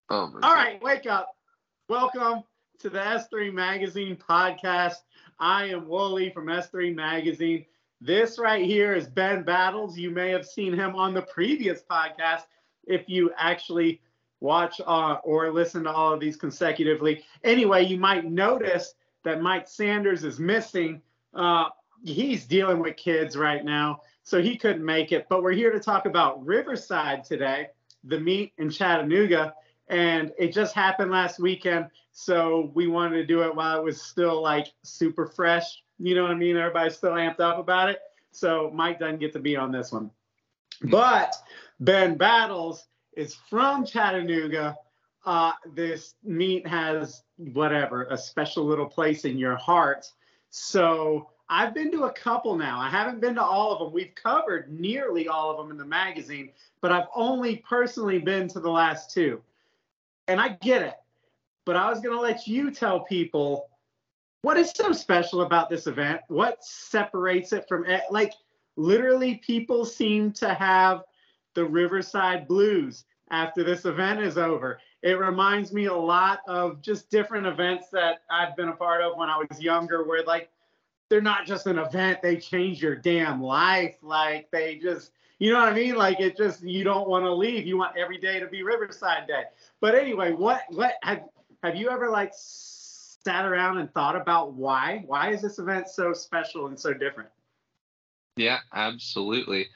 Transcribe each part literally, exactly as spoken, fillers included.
Oh my All God. right, wake up. Welcome to the S three Magazine podcast. I am Wooly from S three Magazine. This right here is Ben Battles. You may have seen him on the previous podcast if you actually watch uh, or listen to all of these consecutively. Anyway, you might notice that Mike Sanders is missing. Uh, he's dealing with kids right now, so he couldn't make it. But we're here to talk about Riverside today, the meet in Chattanooga. And it just happened last weekend, so we wanted to do it while it was still like super fresh. You know what I mean? Everybody's still amped up about it. So Mike doesn't get to be on this one. But Ben Battles is from Chattanooga. Uh, this meet has whatever, a special little place in your heart. So I've been to a couple now. I haven't been to all of them. We've covered nearly all of them in the magazine, but I've only personally been to the last two. And I get it, but I was going to let you tell people what is so special about this event. What separates it from, like, literally people seem to have the Riverside Blues after this event is over. It reminds me a lot of just different events that I've been a part of when I was younger, where like they're not just an event, they change your damn life. Like they just, you know what I mean? Like it just, you don't want to leave. You want every day to be Riverside Day. But anyway, what what have have you ever like sat around and thought about why? Why is this event so special and so different? Yeah, absolutely.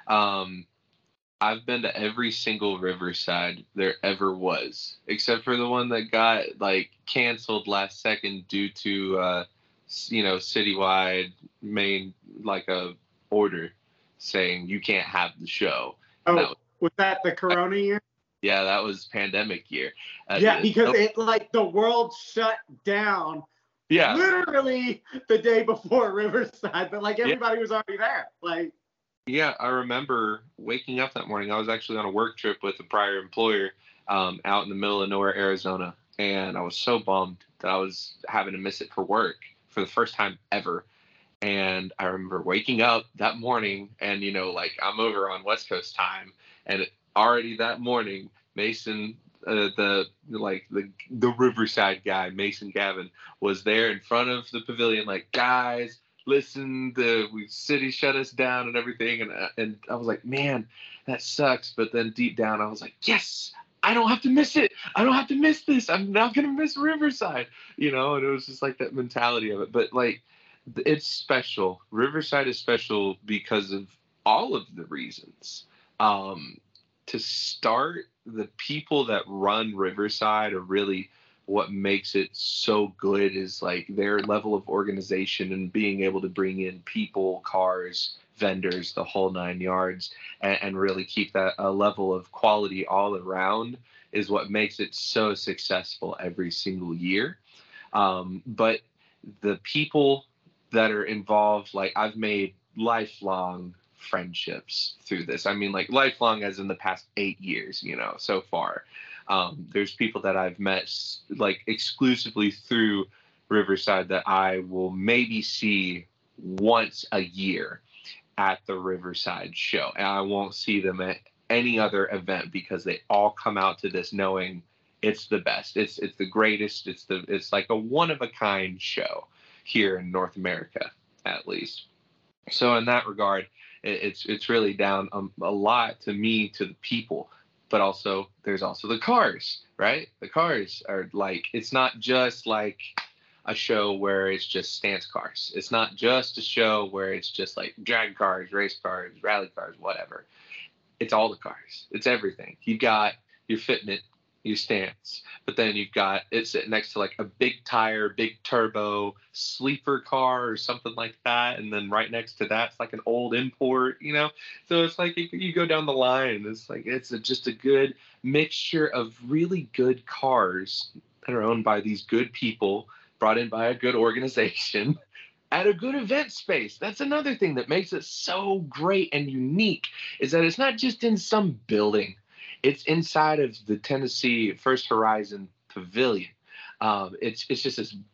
Um, I've been to every single Riverside there ever was, except for the one that got like canceled last second due to uh, you know, citywide main like a order saying you can't have the show. And that Oh, was, was that the Corona year? yeah, that was pandemic year. Uh, Yeah, because nope. it like the world shut down Yeah, literally the day before Riverside, but like yeah, everybody was already there. Like, yeah. I remember waking up that morning. I was actually on a work trip with a prior employer um, out in the middle of nowhere, Arizona, and I was so bummed that I was having to miss it for work for the first time ever. And I remember waking up that morning, and you know, like I'm over on West Coast time, and already that morning, Mason, uh, the like the the Riverside guy, Mason Gavin, was there in front of the pavilion, like, guys, listen, the we city shut us down and everything, and uh, and I was like, man, that sucks. But then deep down, I was like, yes, I don't have to miss it. I don't have to miss this. I'm not gonna miss Riverside, you know. And it was just like that mentality of it, but like it's special. Riverside is special because of all of the reasons. Um, to start, the people that run Riverside are really what makes it so good is like their level of organization and being able to bring in people, cars, vendors, the whole nine yards, and, and really keep that a level of quality all around is what makes it so successful every single year. Um, but the people that are involved, like I've made lifelong friendships through this. I mean, like lifelong as in the past eight years, you know, so far. Um, there's people that I've met like exclusively through Riverside that I will maybe see once a year at the Riverside show. And I won't see them at any other event because they all come out to this knowing it's the best. It's it's the greatest. It's the it's like a one of a kind show here in North America, at least. So in that regard, it, it's it's really down um, a lot to me, to the people, but also there's also the cars, right? The cars are like, it's not just like a show where it's just stance cars. It's not just a show where it's just like drag cars, race cars, rally cars, whatever. It's all the cars. It's everything. You got your Fitment, your stance, but then you've got it sitting next to like a big tire, big turbo sleeper car or something like that, and then right next to that's like an old import, you know. So it's like you, you go down the line. It's like it's a, just a good mixture of really good cars that are owned by these good people, brought in by a good organization at a good event space. That's another thing that makes it so great and unique, is that it's not just in some building. It's inside of the Tennessee First Horizon Pavilion. Um, it's it's just this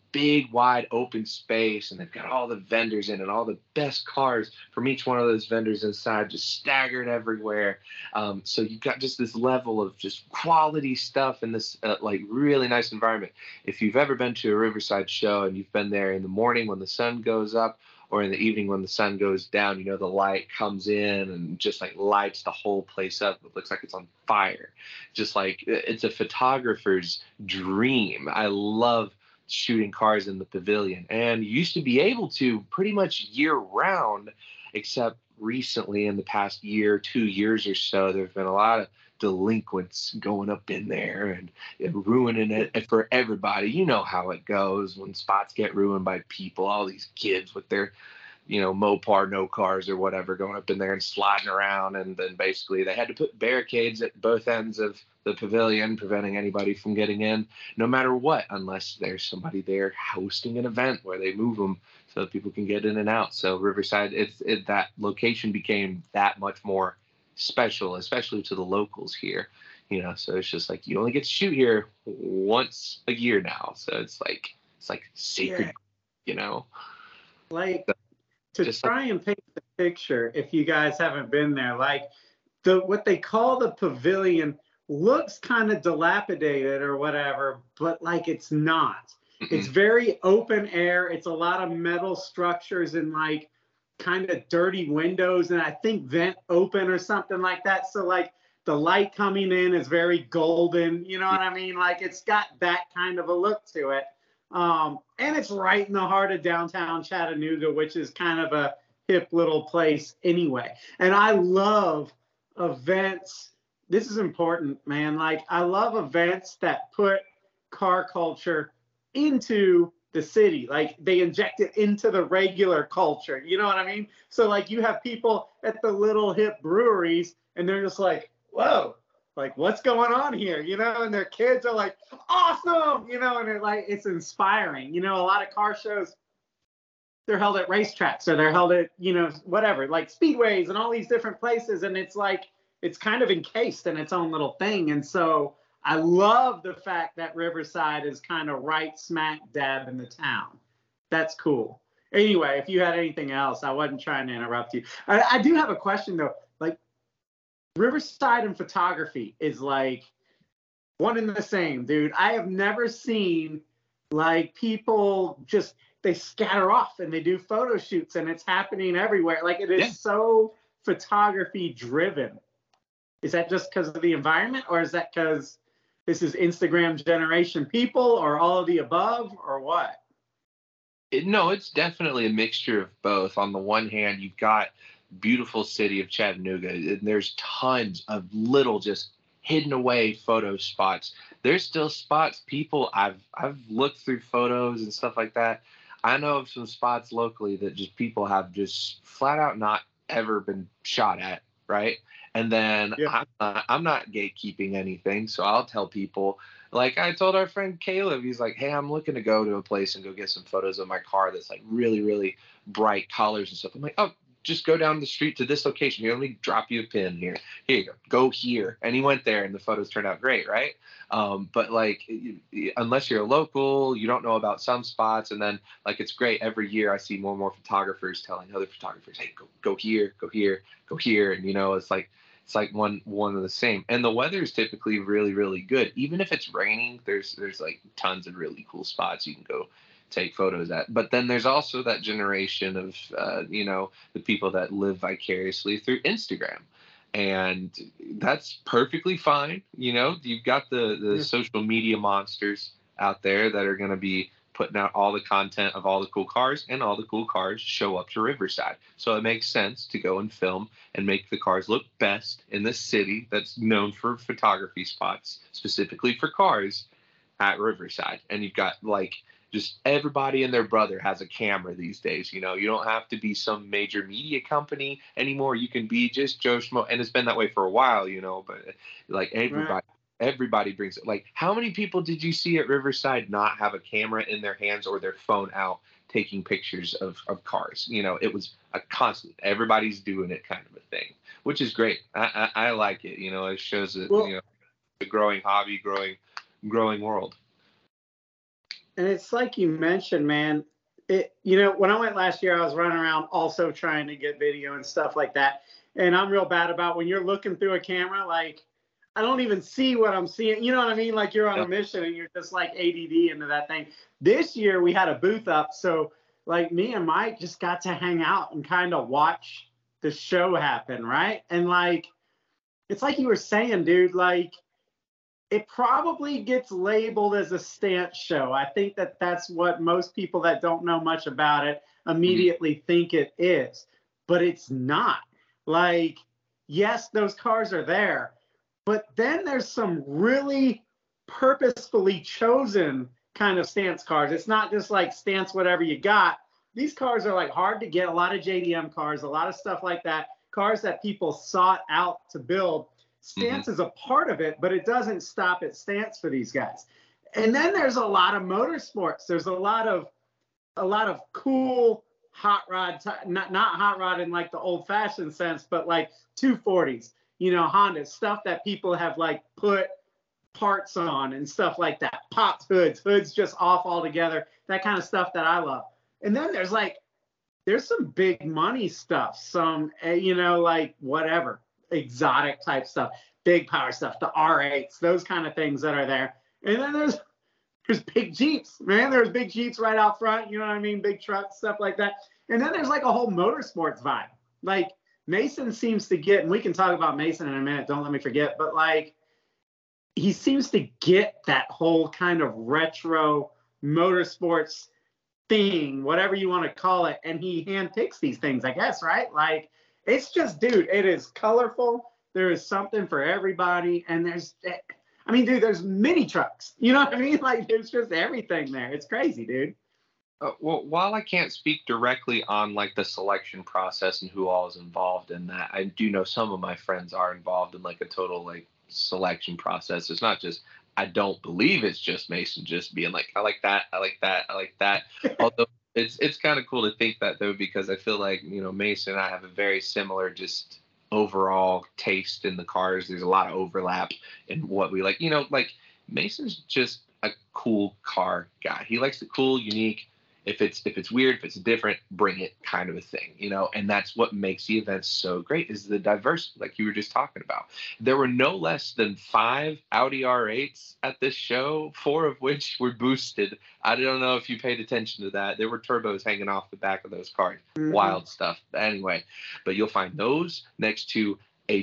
big, wide open space, and they've got all the vendors in and all the best cars from each one of those vendors inside, just staggered everywhere. Um, so you've got just this level of just quality stuff in this uh, like really nice environment. If you've ever been to a Riverside show and you've been there in the morning when the sun goes up, or in the evening when the sun goes down, you know, the light comes in and just like lights the whole place up. It looks like it's on fire. Just like it's a photographer's dream. I love shooting cars in the pavilion, and you used to be able to pretty much year round, except recently in the past year, two years or so, there've been a lot of delinquents going up in there and, and ruining it for everybody. You know how it goes when spots get ruined by people, all these kids with their, you know, Mopar no cars or whatever going up in there and sliding around. And then basically they had to put barricades at both ends of the pavilion, preventing anybody from getting in, no matter what, unless there's somebody there hosting an event where they move them so that people can get in and out. So Riverside, it's it, that location became that much more special, especially to the locals here, you know. So it's just like you only get to shoot here once a year now, so it's like it's like sacred, yeah. You know, like so to just try like, and paint the picture, if you guys haven't been there, like the what they call the pavilion looks kind of dilapidated or whatever, but like it's not. Mm-mm. It's very open air. It's a lot of metal structures and like kind of dirty windows, and I think vent open or something like that. So like the light coming in is very golden, you know what I mean? Like it's got that kind of a look to it. Um, and it's right in the heart of downtown Chattanooga, which is kind of a hip little place anyway. And I love events. This is important, man. Like I love events that put car culture into the city, like they inject it into the regular culture, you know what I mean? So like you have people at the little hip breweries and they're just like, whoa, like what's going on here, you know? And their kids are like, awesome, you know, and they're like, it's inspiring. You know, a lot of car shows, they're held at racetracks or they're held at, you know, whatever, like speedways and all these different places, and it's like it's kind of encased in its own little thing. And so I love the fact that Riverside is kind of right smack dab in the town. That's cool. Anyway, if you had anything else, I wasn't trying to interrupt you. I, I do have a question though. Like Riverside and photography is like one and the same, dude. I have never seen like people just, they scatter off and they do photo shoots and it's happening everywhere. Like it is yeah. so photography driven. Is that just because of the environment, or is that because this is Instagram generation people, or all of the above, or what? It, no, it's definitely a mixture of both. On the one hand, you've got beautiful city of Chattanooga, and there's tons of little just hidden away photo spots. There's still spots people I've I've looked through photos and stuff like that. I know of some spots locally that just people have just flat out not ever been shot at, right? And then yeah. I'm, not, I'm not gatekeeping anything, so I'll tell people, like I told our friend Caleb, he's like, hey, I'm looking to go to a place and go get some photos of my car that's like really, really bright colors and stuff. I'm like, oh, just go down the street to this location. Here, let me drop you a pin here. Here you go. Go here. And he went there, and the photos turned out great, right? Um, but like, unless you're a local, you don't know about some spots. And then like, it's great. Every year I see more and more photographers telling other photographers, hey, go, go here, go here, go here. And, you know, it's like, it's like one, one of the same. And the weather is typically really, really good. Even if it's raining, there's, there's like tons of really cool spots you can go take photos at. But then there's also that generation of, uh, you know, the people that live vicariously through Instagram. And that's perfectly fine. You know, you've got the, the yeah. social media monsters out there that are going to be putting out all the content of all the cool cars, and all the cool cars show up to Riverside. So it makes sense to go and film and make the cars look best in the city that's known for photography spots, specifically for cars, at Riverside. And you've got like just everybody and their brother has a camera these days. You know, you don't have to be some major media company anymore. You can be just Joe Schmo, and it's been that way for a while, you know, but like everybody, right. everybody brings it. Like, how many people did you see at Riverside not have a camera in their hands or their phone out taking pictures of, of cars? You know, it was a constant, everybody's doing it kind of a thing, which is great. I, I, I like it. You know, it shows that, well, you know, the growing hobby, growing, growing world. And it's like you mentioned, man. It, you know, when I went last year, I was running around also trying to get video and stuff like that. And I'm real bad about when you're looking through a camera, like I don't even see what I'm seeing. You know what I mean? Like you're on Yep. a mission and you're just like A D D into that thing. This year we had a booth up, so like me and Mike just got to hang out and kind of watch the show happen, right? And like it's like you were saying, dude, like it probably gets labeled as a stance show. I think that that's what most people that don't know much about it immediately mm-hmm. think it is, but it's not. Like, yes, those cars are there, but then there's some really purposefully chosen kind of stance cars. It's not just like stance whatever you got. These cars are like hard to get, a lot of J D M cars, a lot of stuff like that, cars that people sought out to build. Stance mm-hmm. is a part of it, but it doesn't stop at stance for these guys. And then there's a lot of motorsports. There's a lot of a lot of cool hot rod, t- not not hot rod in like the old fashioned sense, but like two forties, you know, Honda stuff that people have like put parts on and stuff like that. Popped hoods, hoods just off altogether, that kind of stuff that I love. And then there's like there's some big money stuff, some you know like whatever. Exotic type stuff, big power stuff, the R eights, those kind of things that are there. And then there's there's big Jeeps, man. There's big Jeeps right out front, you know what I mean? Big trucks, stuff like that. And then there's like a whole motorsports vibe. Like Mason seems to get, and we can talk about Mason in a minute, don't let me forget, but like he seems to get that whole kind of retro motorsports thing, whatever you want to call it, and he handpicks these things, I guess, right? Like it's just, dude, it is colorful. There is something for everybody. And there's, I mean, dude, there's mini trucks. You know what I mean? Like, there's just everything there. It's crazy, dude. Uh, well, while I can't speak directly on, like, the selection process and who all is involved in that, I do know some of my friends are involved in, like, a total, like, selection process. It's not just, I don't believe it's just Mason just being like, I like that, I like that, I like that. Although, It's it's kind of cool to think that, though, because I feel like, you know, Mason and I have a very similar just overall taste in the cars. There's a lot of overlap in what we like. You know, like Mason's just a cool car guy. He likes the cool, unique. If it's if it's weird, if it's different, bring it kind of a thing, you know, and that's what makes the events so great is the diversity, like you were just talking about. There were no less than five Audi R eights at this show, four of which were boosted. I don't know if you paid attention to that. There were turbos hanging off the back of those cars. Mm-hmm. Wild stuff. Anyway, but you'll find those next to a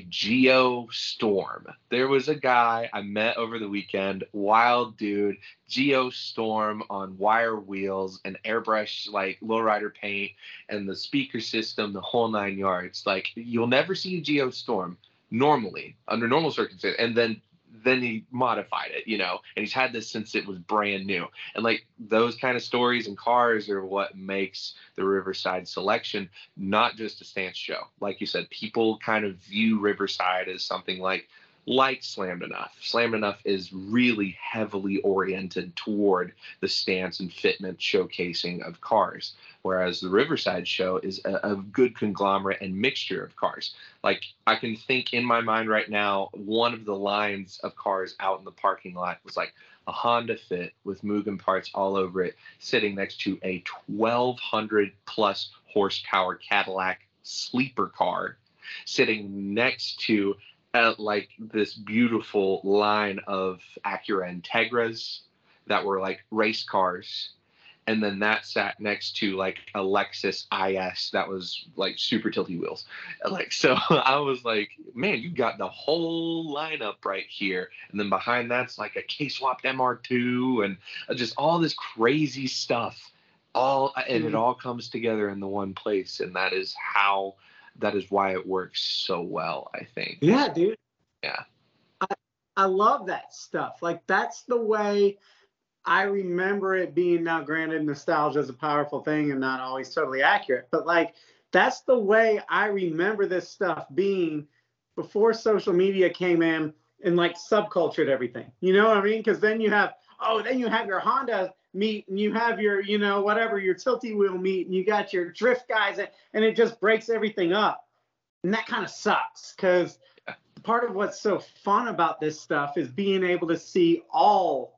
Geostorm. There was a guy I met over the weekend, wild dude, Geostorm on wire wheels and airbrush like lowrider paint and the speaker system, the whole nine yards. Like you'll never see a Geostorm normally under normal circumstances, and then then he modified it, you know, and he's had this since it was brand new. And like those kind of stories and cars are what makes the Riverside selection not just a stance show. Like you said, people kind of view Riverside as something like like Slammed Enough. Slammed Enough is really heavily oriented toward the stance and fitment showcasing of cars, whereas the Riverside show is a, a good conglomerate and mixture of cars. Like I can think in my mind right now, one of the lines of cars out in the parking lot was like a Honda Fit with Mugen parts all over it, sitting next to a twelve hundred plus horsepower Cadillac sleeper car, sitting next to Uh, like this beautiful line of Acura Integras that were like race cars. And then that sat next to like a Lexus I S that was like super tilty wheels. Like, so I was like, man, you got the whole lineup right here. And then behind that's like a K-swapped M R two and just all this crazy stuff. All and it all comes together in the one place. And that is how that is why it works so well, I think. Yeah, dude. Yeah. I, I love that stuff. Like, that's the way I remember it being. Now, granted, nostalgia is a powerful thing and not always totally accurate, but like, that's the way I remember this stuff being before social media came in and like subcultured everything. You know what I mean? Because then you have, oh, then you have your Honda meet and you have your, you know, whatever, your tilty wheel meet and you got your drift guys and, and it just breaks everything up. And that kind of sucks because part of what's so fun about this stuff is being able to see all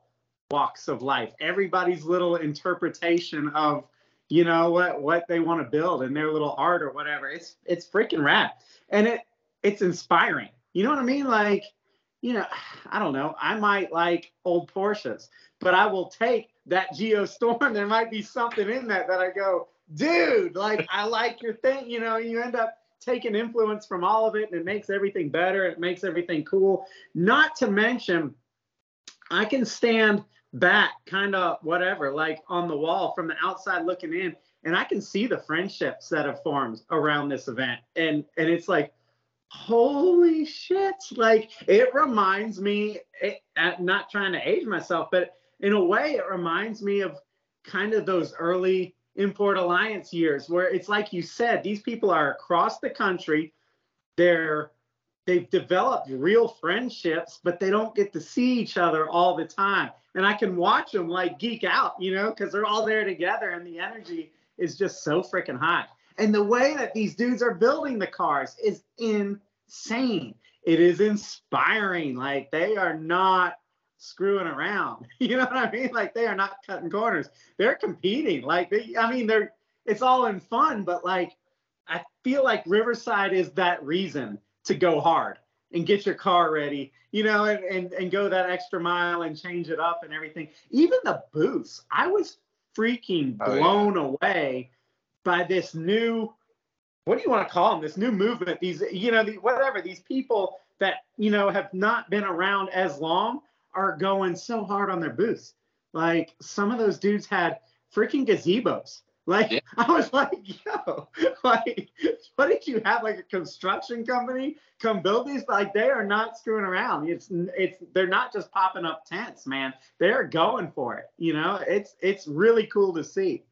walks of life, everybody's little interpretation of, you know, what what they want to build in their little art or whatever. It's it's freaking rad, and it it's inspiring. You know what I mean? Like, you know, I don't know. I might like old Porsches, but I will take that Geostorm. There might be something in that that I go, dude, like, I like your thing. You know, you end up taking influence from all of it, and it makes everything better. It makes everything cool. Not to mention, I can stand back, kind of whatever, like on the wall from the outside looking in, and I can see the friendships that have formed around this event. And and it's like, holy shit. Like, it reminds me, it, not trying to age myself, but in a way, it reminds me of kind of those early Import Alliance years where it's like you said, these people are across the country. They're they've developed real friendships, but they don't get to see each other all the time. And I can watch them like geek out, you know, because they're all there together and the energy is just so freaking high. And the way that these dudes are building the cars is insane. It is inspiring. Like, they are not screwing around. You know what I mean? Like, they are not cutting corners. They're competing. Like, they, I mean, they're, it's all in fun, but like, I feel like Riverside is that reason to go hard and get your car ready, you know, and, and, and go that extra mile and change it up and everything. Even the booths, I was freaking blown oh, yeah. away by this new, what do you want to call them? This new movement, these, you know, the, whatever, these people that, you know, have not been around as long are going so hard on their booths. Like, some of those dudes had freaking gazebos. Like, yeah. I was like, yo, like, what did you have, like a construction company come build these? Like, they are not screwing around. It's, it's, they're not just popping up tents, man. They're going for it. You know, it's, it's really cool to see.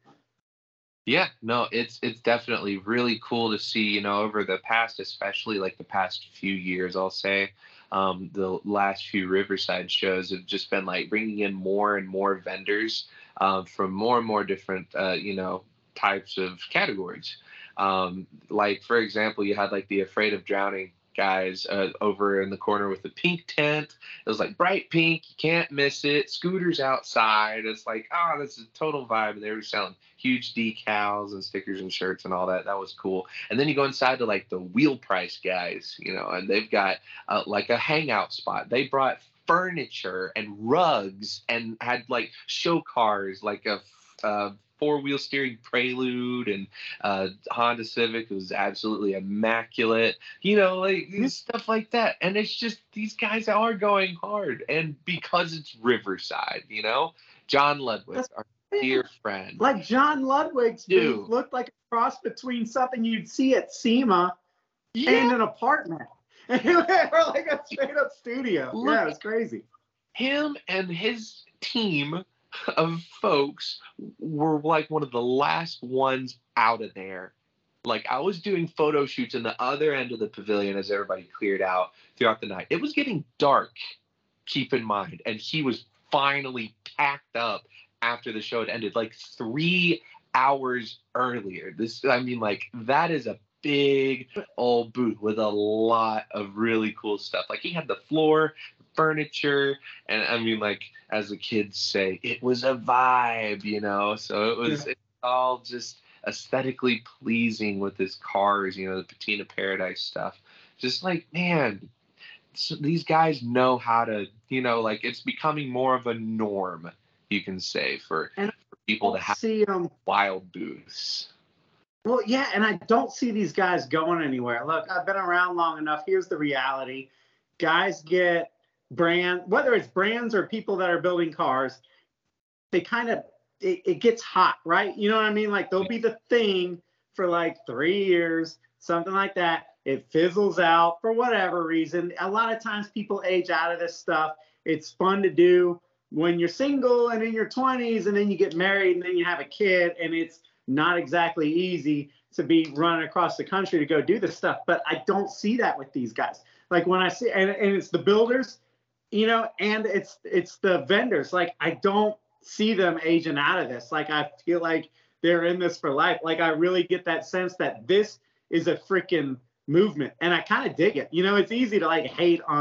Yeah, no, it's, it's definitely really cool to see, you know, over the past, especially like the past few years, I'll say, um, the last few Riverside shows have just been like bringing in more and more vendors um, from more and more different, uh, you know, types of categories. Um, like, for example, you had like the Afraid of Drowning guys uh, over in the corner with the pink tent. It was like bright pink. You can't miss it. Scooters outside. It's like, oh, this is a total vibe. And they were selling huge decals and stickers and shirts and all that. That was cool. And then you go inside to like the Wheel Price guys, you know, and they've got uh, like a hangout spot. They brought furniture and rugs and had like show cars, like a uh, four-wheel steering Prelude and uh, Honda Civic. It was absolutely immaculate, you know, like stuff like that. And it's just, these guys are going hard, and because it's Riverside, you know, John Ludwig, That's our dear friend. Like, John Ludwig's booth looked like a cross between something you'd see at SEMA yeah. and an apartment. Or like a straight up studio. Look, yeah, it was crazy. Him and his team of folks were like one of the last ones out of there. Like, I was doing photo shoots in the other end of the pavilion as everybody cleared out throughout the night. It was getting dark, keep in mind, and he was finally packed up after the show had ended, like three hours earlier. This, I mean, like, that is a big old booth with a lot of really cool stuff. Like, he had the floor furniture, and I mean, like, as the kids say, it was a vibe, you know. So it was yeah. It's all just aesthetically pleasing with his cars, you know, the Patina Paradise stuff. Just like, man, so these guys know how to, you know, like, it's becoming more of a norm, you can say, for, for people to have see, um, wild booths. Well, yeah, and I don't see these guys going anywhere. Look, I've been around long enough. Here's the reality. Guys get brand, whether it's brands or people that are building cars, they kind of, it, it gets hot, right? You know what I mean? Like, they'll be the thing for like three years, something like that. It fizzles out for whatever reason. A lot of times people age out of this stuff. It's fun to do when you're single and in your twenties, and then you get married and then you have a kid, and it's not exactly easy to be running across the country to go do this stuff. But I don't see that with these guys. Like, when I see, and, and it's the builders, you know, and it's it's the vendors. Like, I don't see them aging out of this. Like, I feel like they're in this for life. Like, I really get that sense that this is a freaking movement, and I kind of dig it. You know, it's easy to like hate on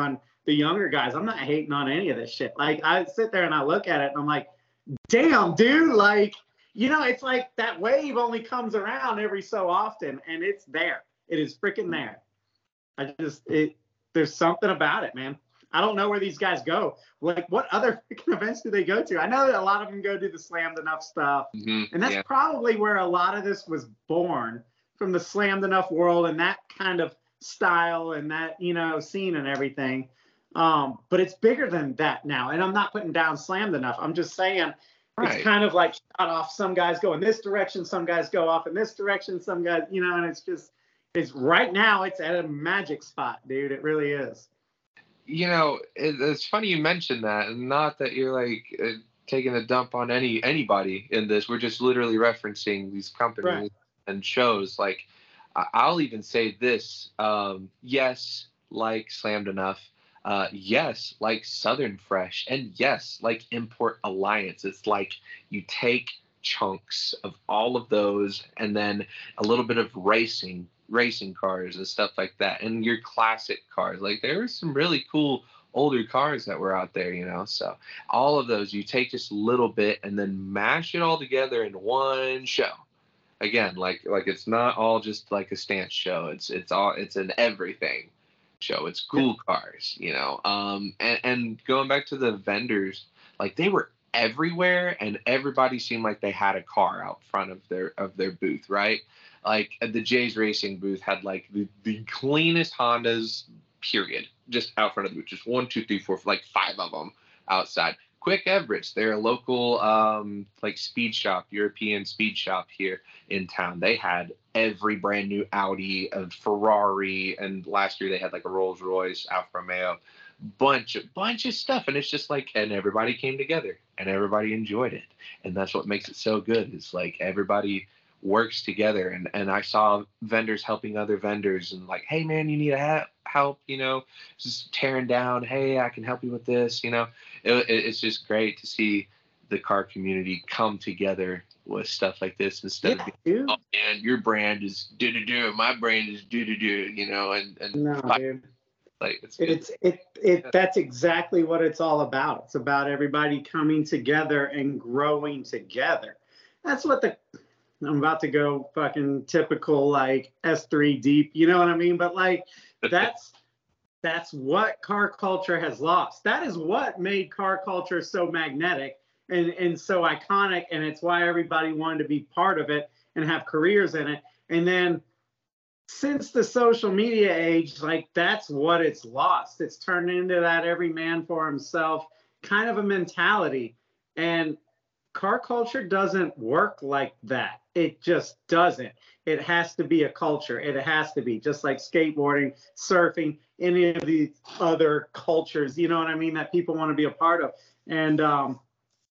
the younger guys. I'm not hating on any of this shit. Like, I sit there and I look at it and I'm like, damn, dude, like, you know, it's like that wave only comes around every so often, and it's there. It is freaking there. I just, it, there's something about it, man. I don't know where these guys go. Like, what other freaking events do they go to? I know that a lot of them go to the Slammed Enough stuff, Mm-hmm. and that's yeah. probably where a lot of this was born, from the Slammed Enough world and that kind of style and that, you know, scene and everything. Um, but it's bigger than that now. And I'm not putting down Slammed Enough. I'm just saying Right. it's kind of like shot off. Some guys go in this direction, some guys go off in this direction, some guys, you know, and it's just, it's right now it's at a magic spot, dude. It really is. You know, it, it's funny you mentioned that, and not that you're like uh, taking a dump on any anybody in this. We're just literally referencing these companies Right. and shows. Like, I- I'll even say this: um, yes, like Slammed Enough, uh, yes, like Southern Fresh, and yes, like Import Alliance. It's like you take chunks of all of those, and then a little bit of racing. racing cars and stuff like that, and your classic cars. Like, there were some really cool older cars that were out there, you know. So all of those, you take just a little bit and then mash it all together in one show. Again, like like it's not all just like a stance show. It's it's all it's an everything show. It's cool cars, you know. Um, and, and going back to the vendors, like, they were everywhere, and everybody seemed like they had a car out front of their of their booth, right? Like, the Jay's Racing booth had like the, the cleanest Hondas, period, just out front of the booth. Just one, two, three, four, like five of them outside. Quick Everett's, they're a local um, like speed shop, European speed shop here in town. They had every brand new Audi, a Ferrari, and last year they had like a Rolls Royce, Alfa Romeo, bunch of bunch of stuff. And it's just like, and everybody came together and everybody enjoyed it, and that's what makes it so good. It's like everybody works together, and and I saw vendors helping other vendors, and like, hey man, you need a ha- help, you know, just tearing down, hey, I can help you with this, you know. It, it, it's just great to see the car community come together with stuff like this, instead Yeah, of being, dude. oh man, your brand is do do do, my brand is do do do, you know, and and No, fight. dude. Like, it's good. It's it it that's exactly what it's all about. It's about everybody coming together and growing together. That's what the I'm about to go fucking typical like S three deep, you know what I mean? But like, that's that's what car culture has lost. That is what made car culture so magnetic and and so iconic, and it's why everybody wanted to be part of it and have careers in it. And then since the social media age, like, that's what it's lost. It's turned into that every man for himself kind of a mentality. And car culture doesn't work like that. It just doesn't. It has to be a culture. It has to be just like skateboarding, surfing, any of these other cultures, you know what I mean, that people want to be a part of. And um,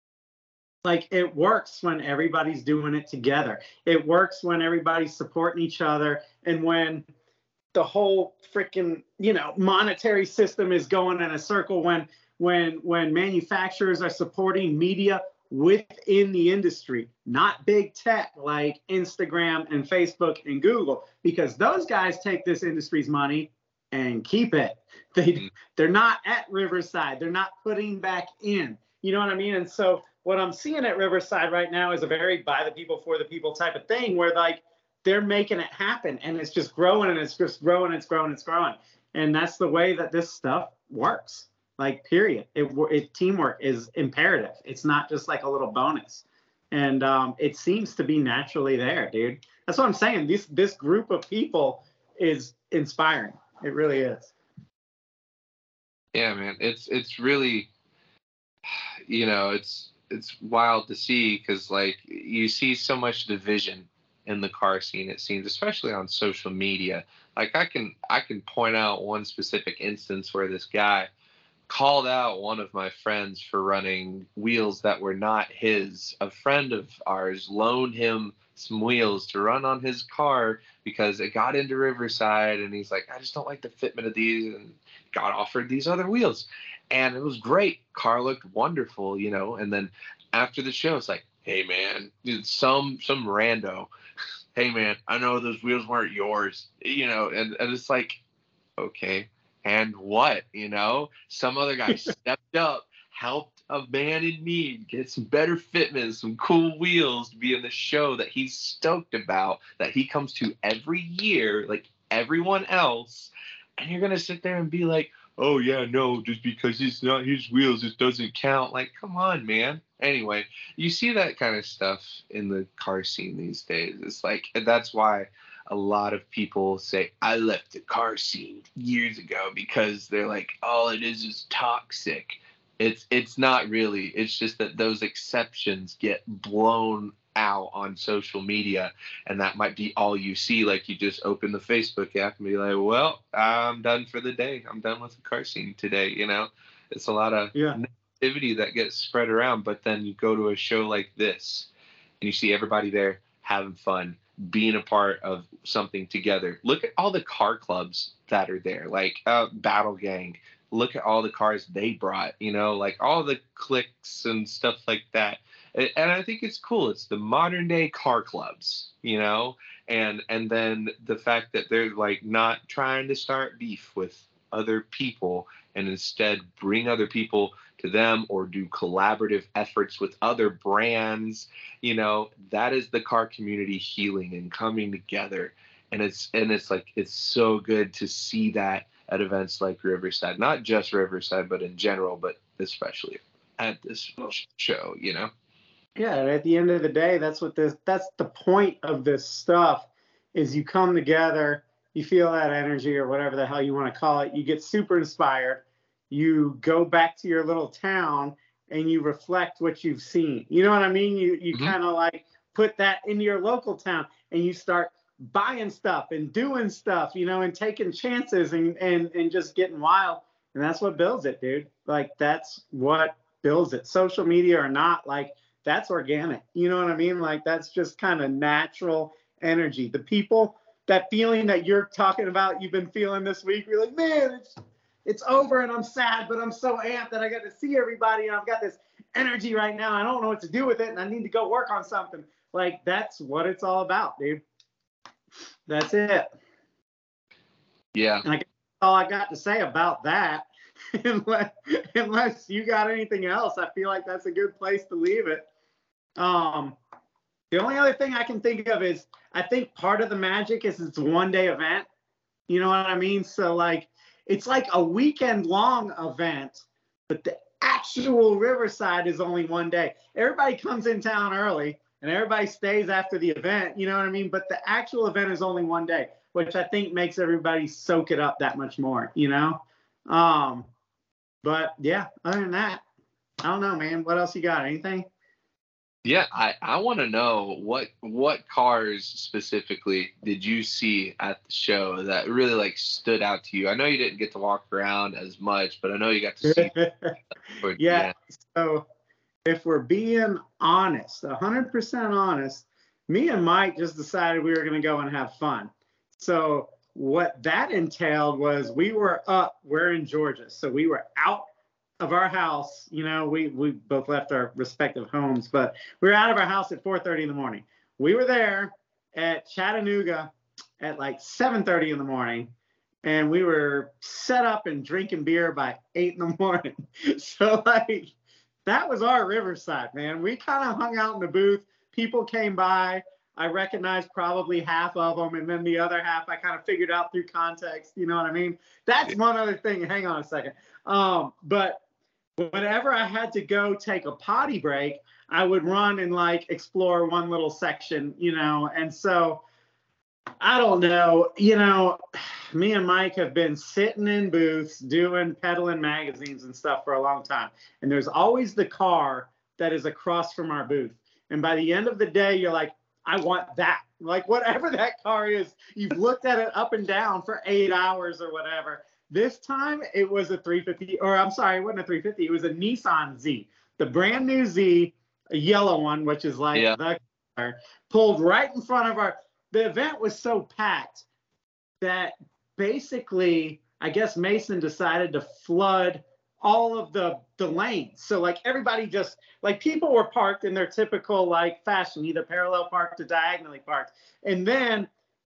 like, it works when everybody's doing it together. It works when everybody's supporting each other, and when the whole freaking, you know, monetary system is going in a circle, when when when manufacturers are supporting media within the industry, not big tech like Instagram and Facebook and Google, because those guys take this industry's money and keep it. They they're not at Riverside. They're not putting back in. You know what I mean? And so what I'm seeing at Riverside right now is a very by the people for the people type of thing, where like they're making it happen, and it's just growing and it's just growing, it's growing, it's growing. And that's the way that this stuff works. Like, period. It, it teamwork is imperative. It's not just like a little bonus. And um, it seems to be naturally there, dude. That's what I'm saying. This this group of people is inspiring. It really is. Yeah, man. It's it's really, you know, it's it's wild to see, because like, you see so much division in the car scene, it seems, especially on social media. Like, I can I can point out one specific instance where this guy called out one of my friends for running wheels that were not his. A friend of ours loaned him some wheels to run on his car because it got into Riverside, and he's like, I just don't like the fitment of these, and got offered these other wheels, and it was great. Car looked wonderful, you know. And then after the show, it's like, hey man, dude, some some rando, hey man, I know those wheels weren't yours, you know. And, and it's like, okay, And what, you know, some other guy stepped up, helped a man in need get some better fitment, some cool wheels to be in the show that he's stoked about, that he comes to every year, like everyone else. And you're going to sit there and be like, oh, yeah, no, just because it's not his wheels, it doesn't count. Like, come on, man. Anyway, you see that kind of stuff in the car scene these days. It's like, and that's why a lot of people say, I left the car scene years ago, because they're like, all it is is toxic. It's it's not really. It's just that those exceptions get blown out on social media, and that might be all you see. Like, you just open the Facebook app and be like, well, I'm done for the day. I'm done with the car scene today. You know, it's a lot of yeah. negativity that gets spread around. But then you go to a show like this and you see everybody there having fun, being a part of something together. Look at all the car clubs that are there, like uh, Battle Gang. Look at all the cars they brought, you know, like all the cliques and stuff like that. And, and I think it's cool. It's the modern day car clubs, you know, and and then the fact that they're like not trying to start beef with other people, and instead bring other people to them, or do collaborative efforts with other brands. You know, that is the car community healing and coming together. And it's and it's like, it's so good to see that at events like Riverside, not just Riverside, but in general, but especially at this show, you know? Yeah, and at the end of the day, that's what this that's the point of this stuff, is you come together, you feel that energy, or whatever the hell you want to call it, you get super inspired, you go back to your little town and you reflect what you've seen. You know what I mean? You you mm-hmm. kind of like put that into your local town, and you start buying stuff and doing stuff, you know, and taking chances, and, and, and just getting wild. And that's what builds it, dude. Like, that's what builds it. Social media or not, like, that's organic. You know what I mean? Like, that's just kind of natural energy. The people, that feeling that you're talking about, you've been feeling this week, you're like, man, it's, it's over and I'm sad, but I'm so amped that I got to see everybody, and I've got this energy right now. I don't know what to do with it, and I need to go work on something. Like, that's what it's all about, dude. That's it. Yeah. And I guess that's all I got to say about that. unless, unless you got anything else, I feel like that's a good place to leave it. Um, the only other thing I can think of is, I think part of the magic is it's a one-day event. You know what I mean? So, like, it's like a weekend-long event, but the actual Riverside is only one day. Everybody comes in town early, and everybody stays after the event, you know what I mean? But the actual event is only one day, which I think makes everybody soak it up that much more, you know? Um, but yeah, other than that, I don't know, man. What else you got? Anything? Yeah, I, I want to know what what cars specifically did you see at the show that really like stood out to you? I know you didn't get to walk around as much, but I know you got to see. yeah, yeah. So if we're being honest, one hundred percent honest, me and Mike just decided we were going to go and have fun. So what that entailed was, we were up, we're in Georgia. So we were out of our house, you know, we, we both left our respective homes, but we were out of our house at four thirty in the morning. We were there at Chattanooga at like seven thirty in the morning, and we were set up and drinking beer by eight in the morning. So like, that was our Riverside, man. We kind of hung out in the booth. People came by. I recognized probably half of them, and then the other half I kind of figured out through context. You know what I mean? That's one other thing. Hang on a second. Um, but whenever I had to go take a potty break, I would run and like explore one little section, you know. And so I don't know, you know, me and Mike have been sitting in booths doing peddling magazines and stuff for a long time. And there's always the car that is across from our booth. And by the end of the day, you're like, I want that. Like, whatever that car is, you've looked at it up and down for eight hours or whatever. This time it was a three fifty, or I'm sorry, it wasn't a three fifty. It was a Nissan Z, the brand new Z, a yellow one, which is like yeah. the car, pulled right in front of our, the event was so packed that basically, I guess Mason decided to flood all of the, the lanes. So like everybody just, like people were parked in their typical like fashion, either parallel parked or diagonally parked. And then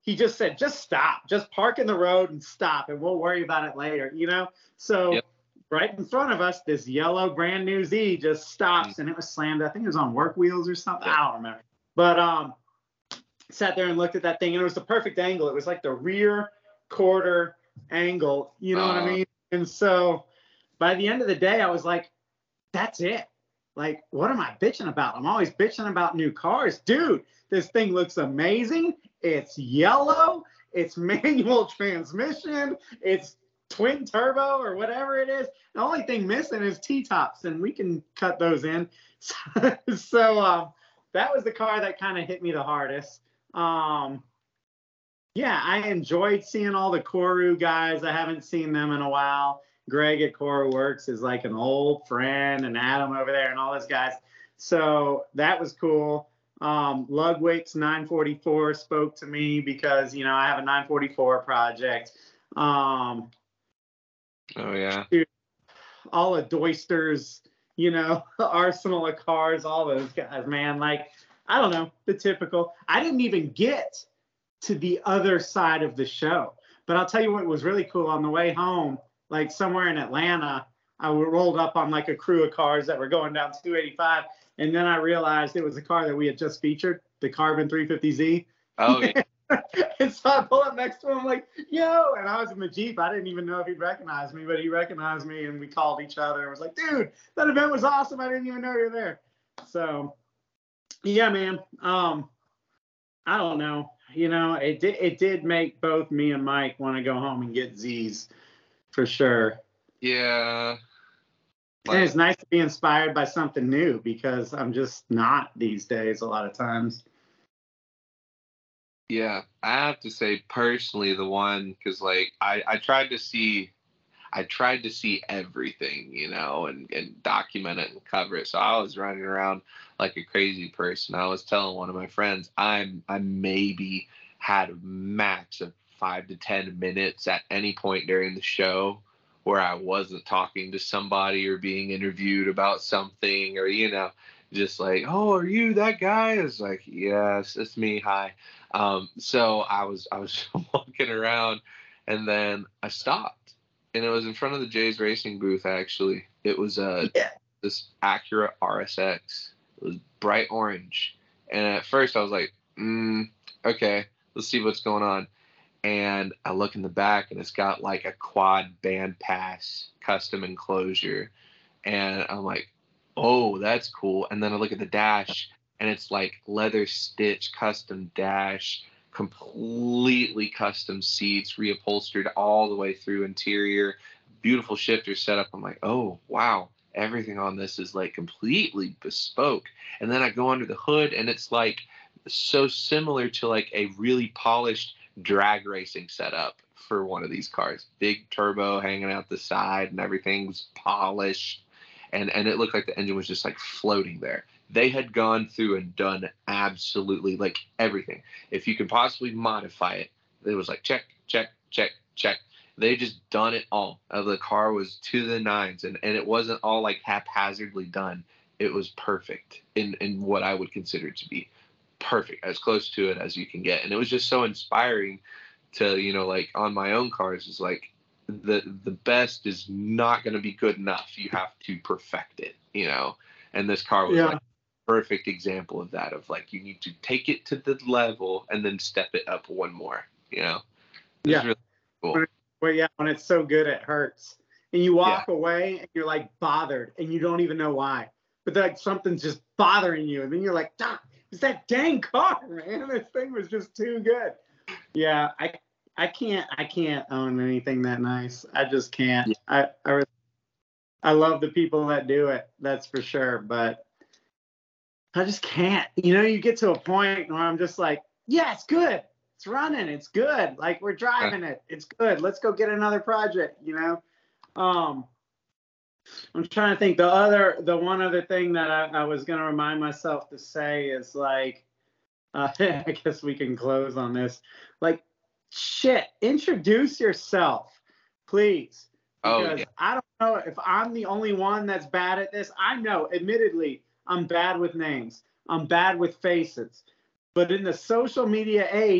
he just said, just stop, just park in the road and stop, and we'll worry about it later, you know? So yep. Right in front of us, this yellow brand new Z just stops, and it was slammed. I think it was on work wheels or something. Yep. I don't remember. But um, sat there and looked at that thing, and it was the perfect angle. It was like the rear quarter angle, you know uh, what I mean? And so by the end of the day, I was like, that's it. Like, what am I bitching about? I'm always bitching about new cars. Dude, this thing looks amazing. It's yellow. It's manual transmission. It's twin turbo or whatever it is. The only thing missing is T-tops, and we can cut those in. So, so um, that was the car that kind of hit me the hardest. Um, yeah, I enjoyed seeing all the Koru guys. I haven't seen them in a while. Greg at Koru Works is like an old friend, and Adam over there and all those guys. So that was cool. Um, Ludwig's nine forty-four spoke to me because, you know, I have a nine forty-four project. Um, oh, yeah. All of Doister's, you know, arsenal of cars, all those guys, man. Like, I don't know, the typical. I didn't even get to the other side of the show. But I'll tell you what was really cool. On the way home, like somewhere in Atlanta, I rolled up on like a crew of cars that were going down two eighty-five. And then I realized it was a car that we had just featured, the Carbon three fifty Z. Oh, yeah. And so I pull up next to him like, yo, and I was in the Jeep. I didn't even know if he'd recognize me, but he recognized me, and we called each other and was like, dude, that event was awesome. I didn't even know you were there. So, yeah, man. Um, I don't know. You know, it did, it did make both me and Mike want to go home and get Z's for sure. Yeah. Like, and it's nice to be inspired by something new, because I'm just not these days a lot of times. Yeah, I have to say personally the one, because like I, I tried to see, I tried to see everything, you know, and, and document it and cover it. So I was running around like a crazy person. I was telling one of my friends, I'm I maybe had a max of five to ten minutes at any point during the show where I wasn't talking to somebody or being interviewed about something, or, you know, just like, oh, are you that guy? It's like, yes, it's me. Hi. Um, so I was, I was walking around, and then I stopped, and it was in front of the Jay's Racing booth. Actually, it was uh, yeah. this Acura R S X. It was bright orange. And at first I was like, mm, okay, let's see what's going on. And I look in the back, and it's got like a quad band pass custom enclosure. And I'm like, oh, that's cool. And then I look at the dash, and it's like leather stitch custom dash, completely custom seats, reupholstered all the way through interior, beautiful shifter setup. I'm like, oh, wow. Everything on this is like completely bespoke. And then I go under the hood, and it's like so similar to like a really polished drag racing setup for one of these cars. Big turbo hanging out the side, and everything's polished. And and it looked like the engine was just like floating there. They had gone through and done absolutely like everything. If you could possibly modify it, it was like check, check, check, check. They just done it all. Uh, the car was to the nines, and, and it wasn't all like haphazardly done. It was perfect in, in what I would consider to be perfect, as close to it as you can get. And it was just so inspiring to, you know, like on my own cars, is like the the best is not going to be good enough. You have to perfect it, you know. And this car was yeah. like a perfect example of that, of like you need to take it to the level and then step it up one more, you know. It yeah. Really cool. Well, yeah, when it's so good, it hurts. And you walk yeah. away, and you're like bothered, and you don't even know why. But like something's just bothering you, and then you're like, "Doc, it's that dang car, man. This thing was just too good." Yeah, I I can't I can't own anything that nice. I just can't. Yeah. I I I love the people that do it. That's for sure. But I just can't. You know, you get to a point where I'm just like, yeah, it's good. It's running. It's good. Like, we're driving it. It's good. Let's go get another project, you know? Um, I'm trying to think. The other, the one other thing that I, I was going to remind myself to say is like, uh, I guess we can close on this. Like, shit, introduce yourself, please. Because oh, yeah. I don't know if I'm the only one that's bad at this. I know, admittedly, I'm bad with names. I'm bad with faces. But in the social media age,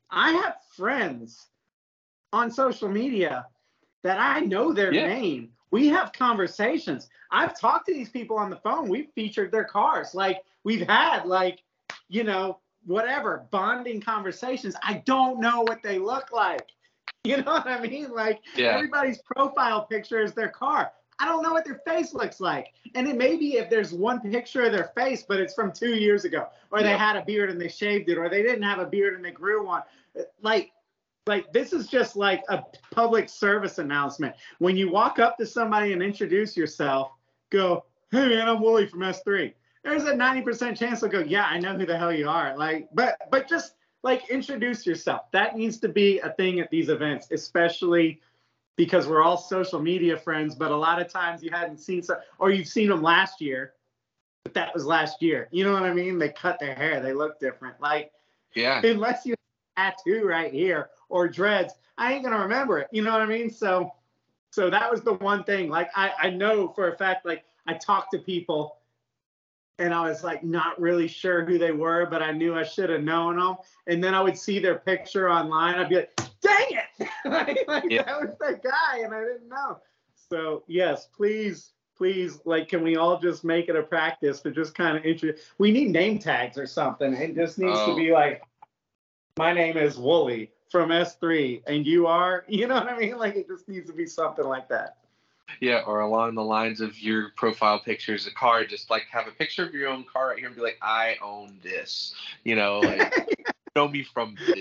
I have friends on social media that I know their Yeah. name. We have conversations. I've talked to these people on the phone. We've featured their cars. Like, we've had, like, you know, whatever, bonding conversations. I don't know what they look like. You know what I mean? Like, Yeah. everybody's profile picture is their car. I don't know what their face looks like. And it may be if there's one picture of their face, but it's from two years ago, or they Yep. had a beard and they shaved it, or they didn't have a beard and they grew one. Like, like this is just like a public service announcement. When you walk up to somebody and introduce yourself, go, "Hey man, I'm Wooly from S three." There's a ninety percent chance they'll go, "Yeah, I know who the hell you are." Like, but but just like introduce yourself. That needs to be a thing at these events, especially because we're all social media friends, but a lot of times you hadn't seen some, or you've seen them last year, but that was last year. You know what I mean? They cut their hair, they look different. Like, Yeah. unless you have a tattoo right here or dreads, I ain't gonna remember it. You know what I mean? So, so that was the one thing. Like, I, I know for a fact, like, I talked to people and I was like not really sure who they were, but I knew I should have known them. And then I would see their picture online. I'd be like, dang it! like, like Yeah. that was that guy, and I didn't know. So yes, please, please, like, can we all just make it a practice to just kind of introduce? We need name tags or something. It just needs Oh. to be like, my name is Wooly from S three, and you are, you know what I mean? Like, it just needs to be something like that. Yeah, or along the lines of your profile pictures, a car, just like have a picture of your own car right here and be like, I own this. You know, like, know me from this.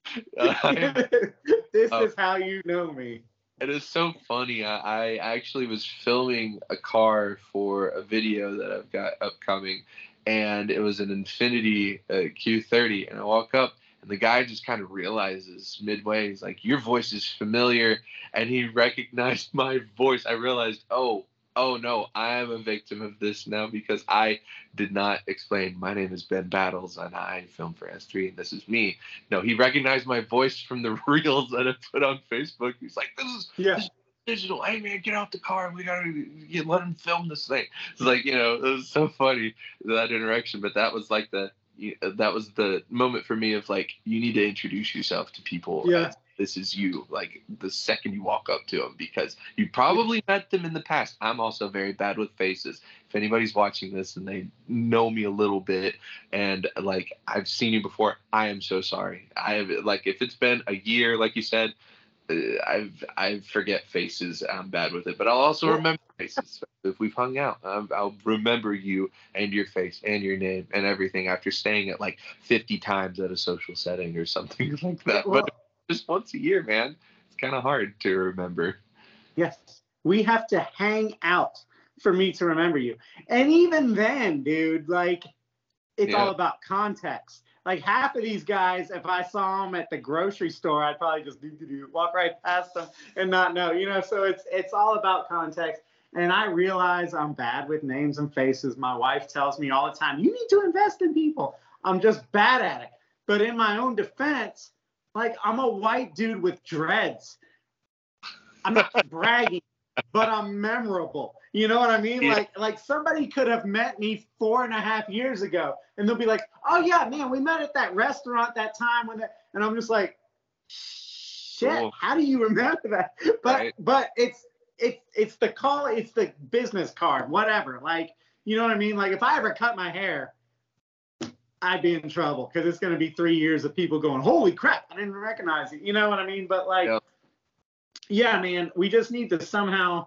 Uh, This uh, is how you know me. It is so funny. I, I actually was filming a car for a video that I've got upcoming, and it was an Infiniti uh, Q thirty. And I walk up, and the guy just kind of realizes midway, he's like, "Your voice is familiar," and he recognized my voice. I realized, oh, oh no, I am a victim of this now because I did not explain. My name is Ben Battles, and I film for S three, and this is me. No, he recognized my voice from the reels that I put on Facebook. He's like, "This is Yeah. this is digital. Hey man, get out the car. We gotta you let him film this thing." It's like, you know, it was so funny, that interaction. But that was like the that was the moment for me of like, you need to introduce yourself to people. Yeah. As this is you, like the second you walk up to them, because you probably met them in the past. I'm also very bad with faces. If anybody's watching this and they know me a little bit and like I've seen you before, I am so sorry. I have, like, if it's been a year, like you said, uh, I've I forget faces. I'm bad with it, but I'll also Well- remember faces. If we've hung out, um, I'll remember you and your face and your name and everything after staying at like fifty times at a social setting or something like that. Well- But just once a year, man, it's kind of hard to remember. Yes. We have to hang out for me to remember you. And even then, dude, like, it's Yeah. all about context. Like, half of these guys, if I saw them at the grocery store, I'd probably just do, do, do, walk right past them and not know, you know? So it's it's all about context. And I realize I'm bad with names and faces. My wife tells me all the time, you need to invest in people. I'm just bad at it. But in my own defense, like, I'm a white dude with dreads. I'm not bragging, but I'm memorable. You know what I mean? Yeah. Like, like somebody could have met me four and a half years ago, and they'll be like, "Oh yeah, man, we met at that restaurant that time when," that, and I'm just like, "Shit, Cool. how do you remember that?" But Right. but it's it's it's the call, it's the business card, whatever. Like, you know what I mean? Like, if I ever cut my hair, I'd be in trouble because it's going to be three years of people going, "Holy crap, I didn't recognize it." You know what I mean? But like, Yep. yeah, man, we just need to somehow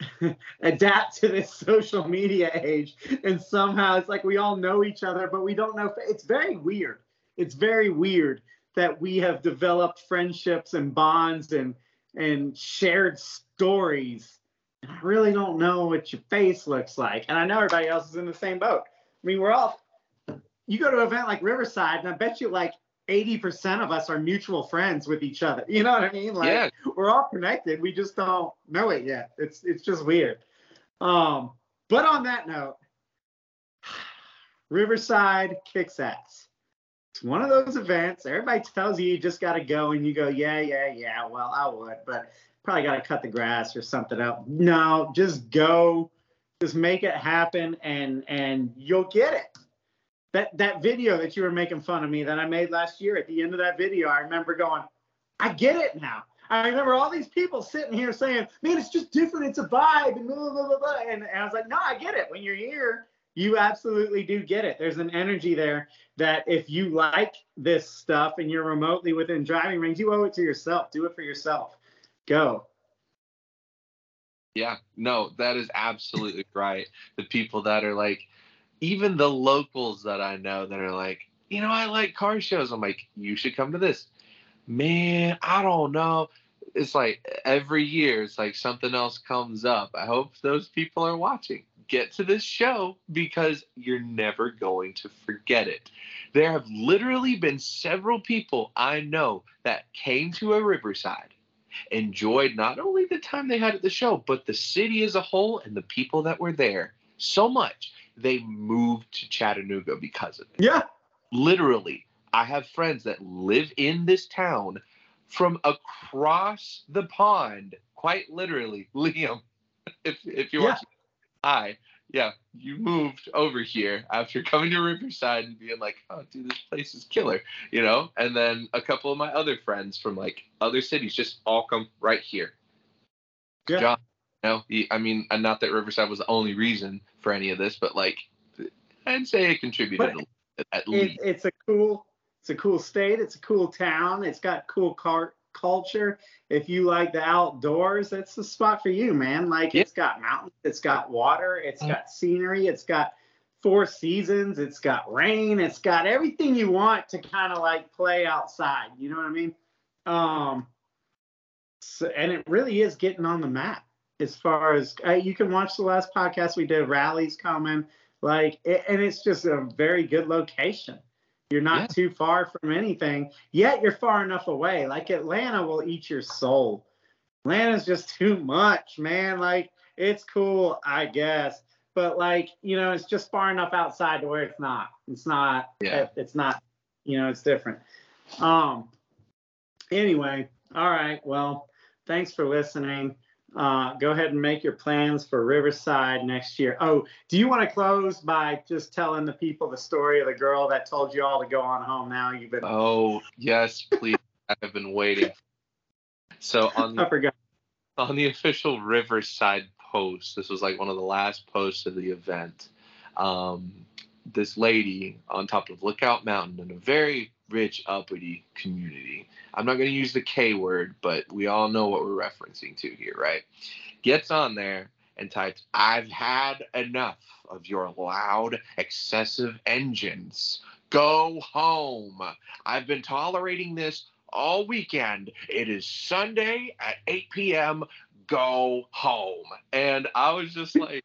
adapt to this social media age. And somehow it's like we all know each other, but we don't know. It's very weird. It's very weird that we have developed friendships and bonds and and shared stories. And I really don't know what your face looks like. And I know everybody else is in the same boat. I mean, we're all, you go to an event like Riverside, and I bet you like eighty percent of us are mutual friends with each other. You know what I mean? Like, Yeah. we're all connected. We just don't know it yet. It's it's just weird. Um, but on that note, Riverside kicks ass. It's one of those events. Everybody tells you you just got to go, and you go, yeah, yeah, yeah. Well, I would, but probably got to cut the grass or something else. No, just go. Just make it happen, and and you'll get it. that that video that you were making fun of me that I made last year, at the end of that video, I remember going, I get it now. I remember all these people sitting here saying, man, it's just different. It's a vibe. And, blah, blah, blah, blah. And, and I was like, no, I get it. When you're here, you absolutely do get it. There's an energy there that if you like this stuff and you're remotely within driving range, you owe it to yourself. Do it for yourself. Go. Yeah, no, that is absolutely right. The people that are like, even the locals that I know that are like, you know, I like car shows. I'm like, you should come to this. Man, I don't know. It's like every year, it's like something else comes up. I hope those people are watching. Get to this show because you're never going to forget it. There have literally been several people I know that came to a Riverside, enjoyed not only the time they had at the show, but the city as a whole and the people that were there so much, they moved to Chattanooga because of it. Yeah. Literally. I have friends that live in this town from across the pond, quite literally. Liam, if if you're Yeah. watching, hi, yeah, you moved over here after coming to Riverside and being like, oh, dude, this place is killer, you know? And then a couple of my other friends from like other cities just all come right here. Yeah. John, you know, he, I mean, and not that Riverside was the only reason for any of this, but like, I'd say it contributed But a little bit, at it, least. it's a cool, it's a cool state. It's a cool town. It's got cool car culture. If you like the outdoors, that's the spot for you, man. Like Yeah. It's got mountains, it's got water, it's got scenery, it's got four seasons, it's got rain, it's got everything you want to kind of like play outside. You know what I mean? Um, so, and it really is getting on the map as far as uh, you can watch the last podcast we did. Rallies coming, like, it, and it's just a very good location. You're not Yeah. too far from anything, yet you're far enough away. Like Atlanta will eat your soul. Atlanta's just too much, man. Like it's cool, I guess, but like you know, it's just far enough outside to where it's not. It's not. Yeah. It, it's not. You know, it's different. Um. Anyway, all right. Well, thanks for listening. Uh, go ahead and make your plans for Riverside next year. Oh, do you want to close by just telling the people the story of the girl that told you all to go on home now? You've been. Oh, yes, please. I have been waiting. So on the, I forgot. on the official Riverside post, this was like one of the last posts of the event. Um, this lady on top of Lookout Mountain in a very rich, uppity community. I'm not going to use the K word, but we all know what we're referencing to here, right? Gets on there and types, I've had enough of your loud, excessive engines. Go home. I've been tolerating this all weekend. It is Sunday at eight p.m. Go home. And I was just like,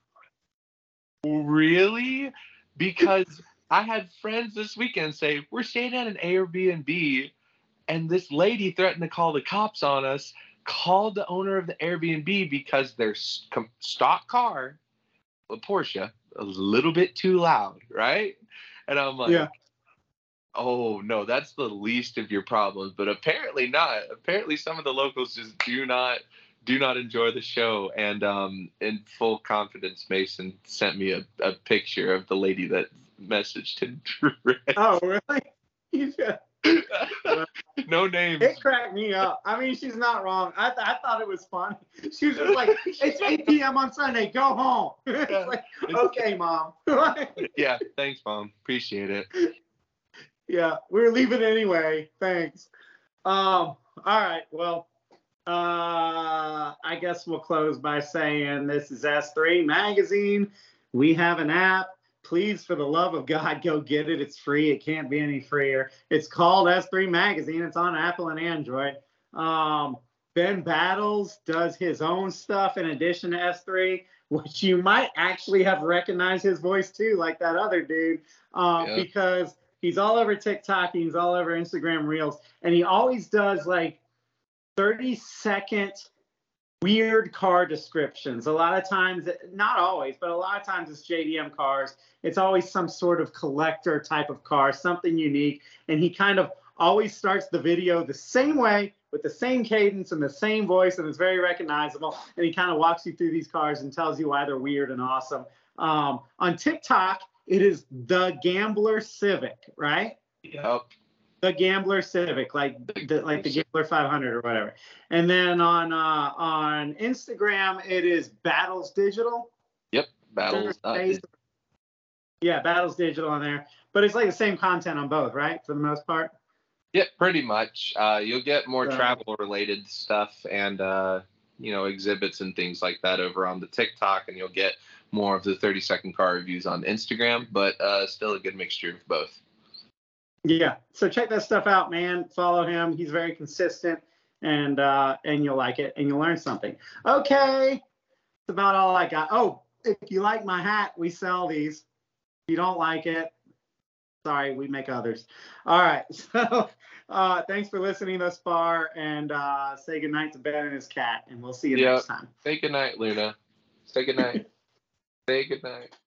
really? Because I had friends this weekend say, we're staying at an Airbnb, and this lady threatened to call the cops on us, called the owner of the Airbnb because their stock car, a Porsche, a little bit too loud, right? And I'm like, Yeah. oh, no, that's the least of your problems. But apparently not. Apparently some of the locals just do not do not enjoy the show. And um, in full confidence, Mason sent me a, a picture of the lady that messaged him direct. Oh, really? Yeah. No names. It cracked me up. I mean, she's not wrong. I, th- I thought it was funny. She was just like, it's eight p.m. on Sunday. Go home. It's like, okay, Mom. Yeah, thanks, Mom. Appreciate it. Yeah, we're leaving anyway. Thanks. Um. All right. Well, uh, I guess we'll close by saying this is S three Magazine. We have an app. Please, for the love of God, go get it. It's free. It can't be any freer. It's called S three Magazine. It's on Apple and Android. Um, Ben Battles does his own stuff in addition to S three, which you might actually have recognized his voice too, like that other dude, um, Yeah. because he's all over TikTok. He's all over Instagram Reels. And he always does like thirty second weird car descriptions. A lot of times, not always, but a lot of times it's J D M cars. It's always some sort of collector type of car, something unique. And he kind of always starts the video the same way with the same cadence and the same voice, and it's very recognizable. And he kind of walks you through these cars and tells you why they're weird and awesome. Um, on TikTok, it is The Gambler Civic, right? Yep. The Gambler Civic, like the like the Gambler five hundred or whatever. And then on uh, on Instagram, it is Battles Digital. Yep, Battles. Uh, yeah, Battles Digital on there. But it's like the same content on both, right? For the most part. Yeah, pretty much. Uh, you'll get more So, travel-related stuff and uh, you know, exhibits and things like that over on the TikTok, and you'll get more of the thirty-second car reviews on Instagram. But uh, still a good mixture of both. Yeah, so check that stuff out, man. Follow him. He's very consistent, and uh, and you'll like it, and you'll learn something. Okay, that's about all I got. Oh, if you like my hat, we sell these. If you don't like it, sorry, we make others. All right, so uh, thanks for listening thus far, and uh, say goodnight to Ben and his cat, and we'll see you yep. next time. Say goodnight, Luna. Say goodnight. Say goodnight.